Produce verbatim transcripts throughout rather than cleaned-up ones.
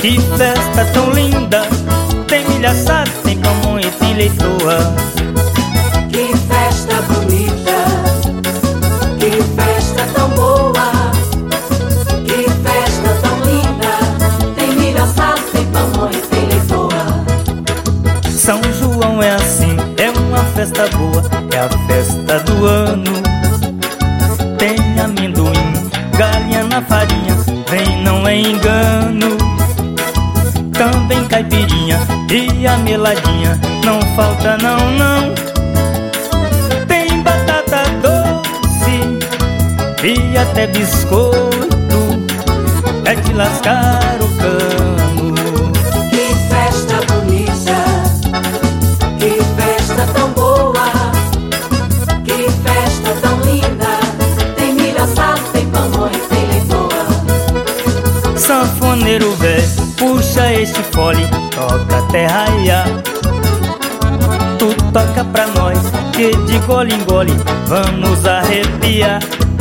Que festa tão linda, tem milho assado, tem pamonha e tem leitoa. Que festa bonita, que festa tão boa. Que festa tão linda, tem milho assado, tem pamonha e tem leitoa. São João é assim, é uma festa boa, é a festa do ano. Tem amendoim, galinha na farinha, vem não é engano. Também caipirinha e a meladinha, não falta não, não. Tem batata doce e até biscoito, é de lascar o cano. Que festa bonita, que festa tão boa. Que festa tão linda, tem milho assado, tem pamonha e tem leitoa. Sanfoneiro velho, puxa este fole, toca até raiar. Tu toca pra nós, que de gole em gole vamos arrepiar.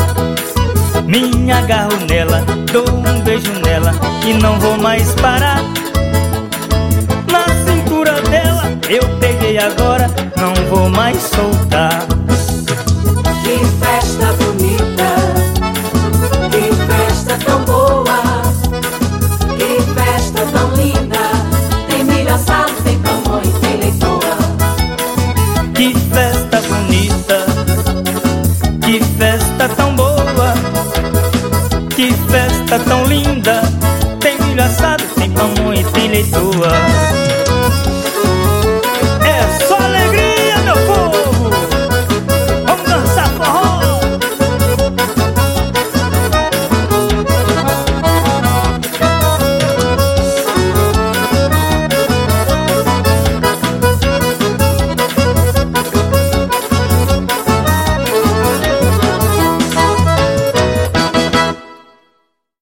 Me agarro nela, dou um beijo nela e não vou mais parar. Na cintura dela eu peguei agora, não vou mais soltar. Que festa bonita, que festa tão boa. Que festa tão linda, tem milho assado, tem pamonha e tem leitoa. Que festa bonita, que festa tão boa. Que festa tão linda, tem milho assado, tem pamonha e tem leitoa.